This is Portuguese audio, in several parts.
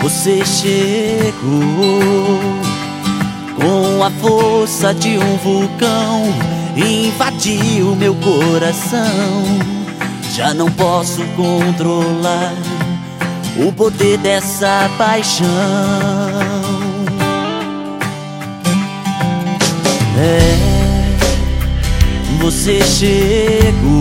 Você chegou com a força de um vulcão, invadiu meu coração. Já não posso controlar o poder dessa paixão. Você chegou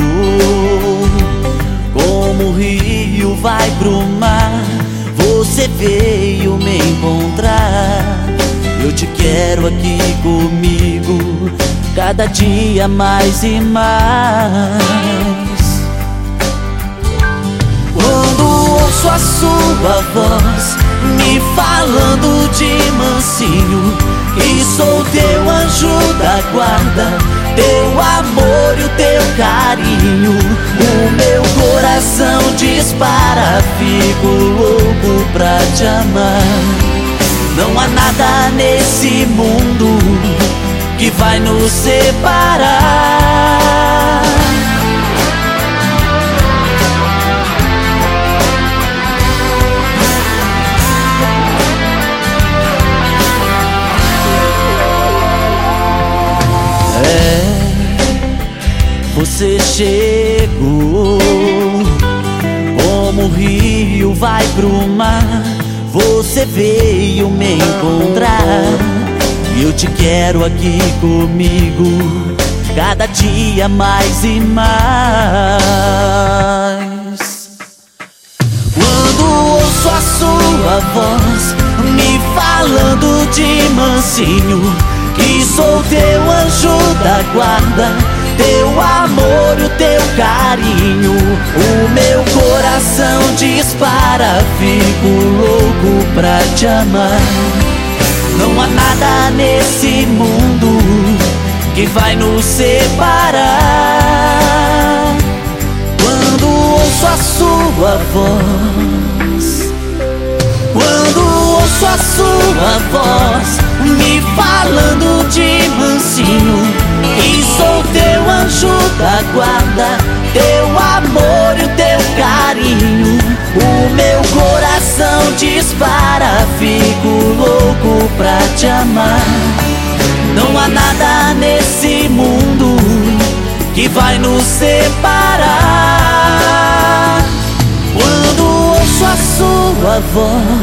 como o rio vai pro mar. Você veio me encontrar. Eu te quero aqui comigo, cada dia mais e mais. Quando ouço a sua voz me falando de mansinho, que sou teu anjo da guarda, teu amor e o teu carinho, o meu coração dispara, fico louco pra te amar. Não há nada nesse mundo que vai nos separar. Você chegou como o rio vai pro mar. Você veio me encontrar e eu te quero aqui comigo, cada dia mais e mais. Quando ouço a sua voz me falando de mansinho, que sou teu anjo da guarda, teu amor e o teu carinho, o meu coração dispara, fico louco pra te amar. Não há nada nesse mundo que vai nos separar. Quando ouço a sua voz, quando ouço a sua voz me falando de mansinho, e sou teu anjo da guarda, teu amor e o teu carinho, o meu coração dispara, fico louco pra te amar. Não há nada nesse mundo que vai nos separar. Quando ouço a sua voz,